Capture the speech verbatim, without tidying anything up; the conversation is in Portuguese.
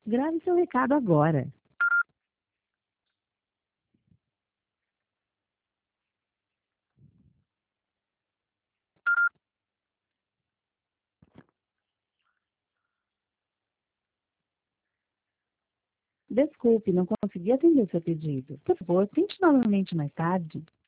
Grave seu recado agora. Desculpe, não consegui atender seu pedido. Por favor, tente novamente mais tarde.